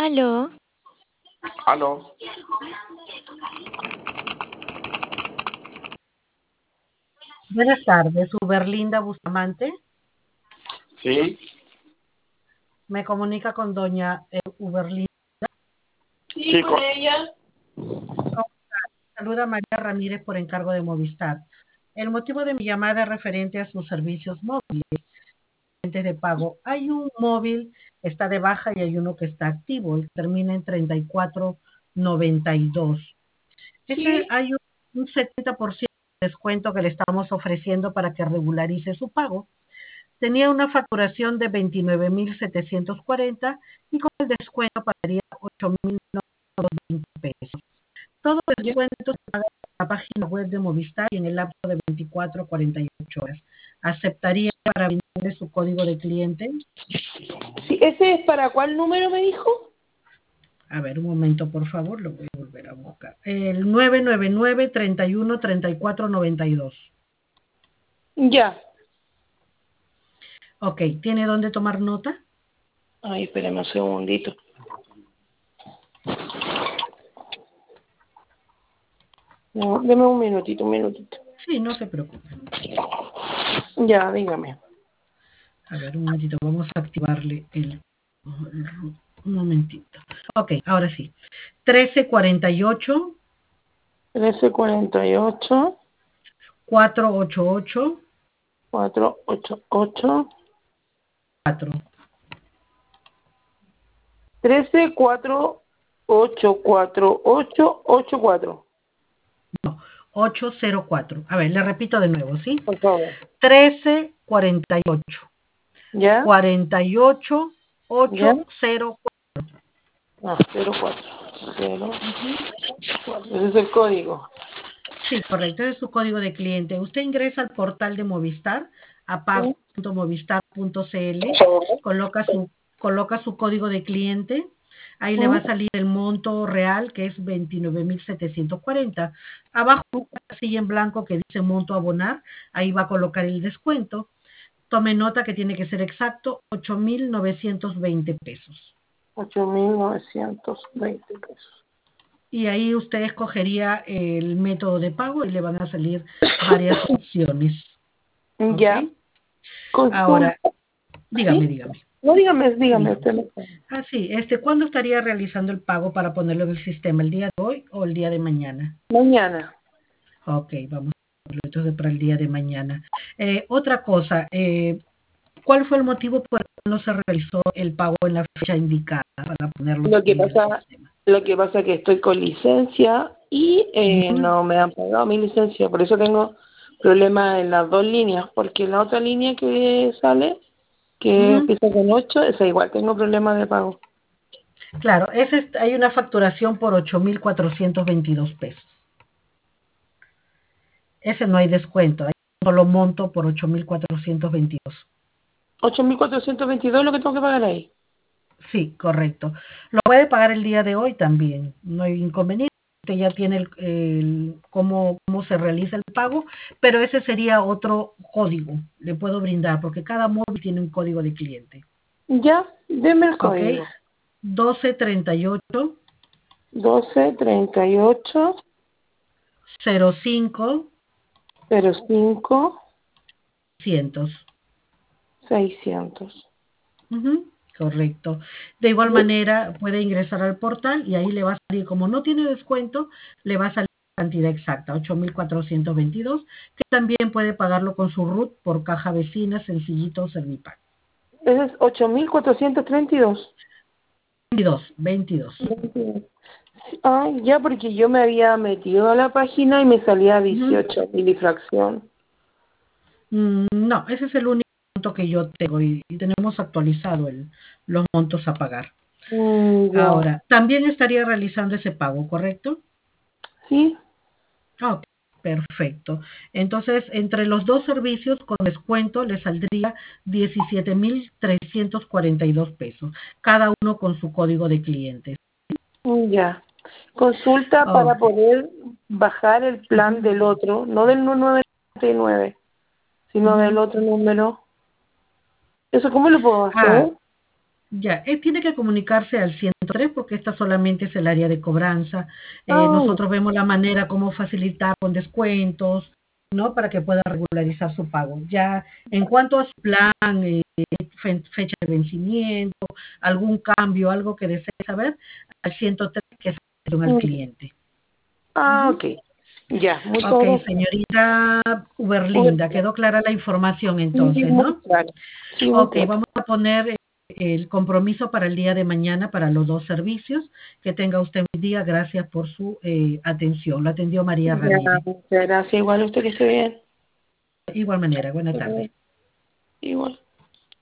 Aló, Aló, Buenas tardes, Uberlinda Bustamante. sí, Me comunica con doña Uberlinda. sí, con ella. Saluda María Ramírez por encargo de Movistar. El motivo de mi llamada es referente a sus servicios móviles de pago. Hay un móvil que está de baja y hay uno que está activo y termina en 3492. Sí, Hay un 70% de descuento que le estamos ofreciendo para que regularice su pago. Tenía una facturación de 29.740 y con el descuento pagaría 8.920 pesos. Todo el ya. descuento se paga en la página web de Movistar y en el lapso de 24 a 48 horas. ¿Aceptaría para brindarle su código de cliente? Sí, ¿ese es para cuál número me dijo? A ver, un momento, por favor, lo voy a volver a buscar. El 999-31-34-92. Ya. Ok, ¿tiene dónde tomar nota? Ay, espérame un segundito. No, deme un minutito, un minutito. Sí, no se preocupe. Ya, dígame. A ver, un momentito, vamos a activarle un momentito. Ok, ahora sí. 1348 1348 488 488 4. 13484884. No, 804. A ver, le repito de nuevo, ¿sí? Por favor. 1348 ¿Ya? 48 ¿Ya? 804. Ah, 04. 0. Ujú. Ese es el código. Sí, correcto, ese es su código de cliente. Usted ingresa al portal de Movistar, a ¿Sí? pago.movistar.cl, coloca su código de cliente, ahí le va ¿Mm? a salir el monto real, que es 29.740. Abajo, una casilla en blanco que dice monto a abonar, ahí va a colocar el descuento. Tome nota que tiene que ser exacto, 8.920 pesos. 8.920 pesos. Y ahí usted escogería el método de pago y le van a salir varias opciones. ¿Ok? Ya. Ahora, Consulta. dígame, ¿Sí? dígame. No, dígame, Sí, dígame. dígame. Usted me... Sí, ¿cuándo estaría realizando el pago para ponerlo en el sistema? ¿El día de hoy o el día de mañana? Mañana. Ok, vamos a ponerlo entonces para el día de mañana. Otra cosa, ¿cuál fue el motivo por el que no se realizó el pago en la fecha indicada para ponerlo Lo que en el pasa, sistema? lo que pasa es que estoy con licencia y Ujú, no me han pagado mi licencia, por eso tengo problemas en las dos líneas, porque en la otra línea que sale, que ujú. empieza con 8, esa igual tengo problemas de pago. Claro, hay una facturación por 8.422 pesos. Ese no hay descuento, hay un solo monto por 8.422. 8.422 es lo que tengo que pagar ahí. Sí, correcto. Lo puede pagar el día de hoy también, no hay inconveniente. Usted ya tiene cómo se realiza el pago, pero ese sería otro código, le puedo brindar, porque cada móvil tiene un código de cliente. Ya, deme el ¿Ok? código. 1238 1238 05 05 600. 600. Ujú, correcto. De igual manera, puede ingresar al portal y ahí le va a salir, como no tiene descuento, le va a salir la cantidad exacta, 8.422, que también puede pagarlo con su RUT por caja vecina, sencillito o Servipack. Ese es 8.432. 22. Ay, ya porque yo me había metido a la página y me salía Ujú. 18.000 y fracción. No, ese es el único monto que yo tengo y tenemos actualizado los montos a pagar. Ya. Ahora, también estaría realizando ese pago, ¿correcto? Sí, Ok, perfecto. Entonces, entre los dos servicios con descuento le saldría 17.342 pesos, cada uno con su código de clientes. ya. Consulta para Ok. poder bajar el plan Ujú, del otro, no del 999, sino del ujú. otro número. ¿Eso cómo lo puedo Ah, hacer? Ya, tiene que comunicarse al 103 porque esta solamente es el área de cobranza. Oh, Nosotros vemos la manera cómo facilitar con descuentos, ¿no? Para que pueda regularizar su pago. Ya en cuanto a su plan, fecha de vencimiento, algún cambio, algo que desee saber, al 103 que es atención al cliente. Ujú. ok. Ya, muchas Ok, gracias. señorita Uberlinda, quedó clara la información Sí, entonces, muy ¿no? claro. Sí, muy Ok, claro. vamos a poner el compromiso para el día de mañana para los dos servicios. Que tenga usted un día. Gracias por su atención. Lo atendió María Ya, Ramírez. muchas gracias. Igual usted que esté bien. Igual manera, buena tarde. Igual.